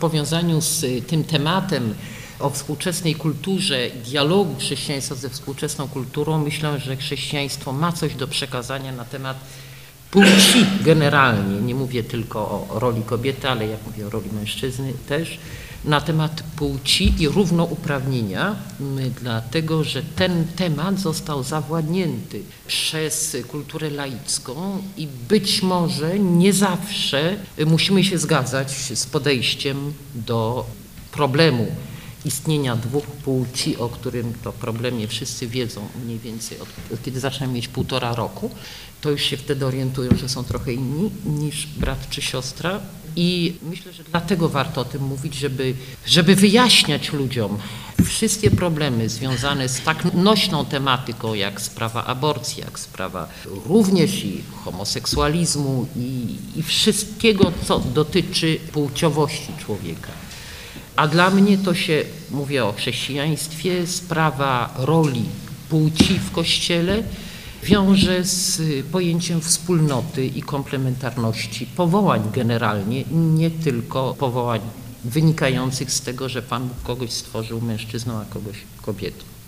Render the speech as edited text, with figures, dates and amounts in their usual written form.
powiązaniu z tym tematem o współczesnej kulturze, dialogu chrześcijaństwa ze współczesną kulturą, myślę, że chrześcijaństwo ma coś do przekazania na temat płci generalnie. Nie mówię tylko o roli kobiety, ale jak mówię o roli mężczyzny też. Na temat płci i równouprawnienia, dlatego że ten temat został zawładnięty przez kulturę laicką i być może nie zawsze musimy się zgadzać z podejściem do problemu istnienia dwóch płci, o którym to problemie wszyscy wiedzą mniej więcej od kiedy zaczynamy mieć 1,5 roku, to już się wtedy orientują, że są trochę inni niż brat czy siostra. I myślę, że dlatego warto o tym mówić, żeby wyjaśniać ludziom wszystkie problemy związane z tak nośną tematyką jak sprawa aborcji, jak sprawa również i homoseksualizmu i wszystkiego, co dotyczy płciowości człowieka. A dla mnie to się, mówię o chrześcijaństwie, sprawa roli płci w Kościele wiąże z pojęciem wspólnoty i komplementarności powołań generalnie, nie tylko powołań wynikających z tego, że Pan Bóg kogoś stworzył mężczyzną, a kogoś kobietą.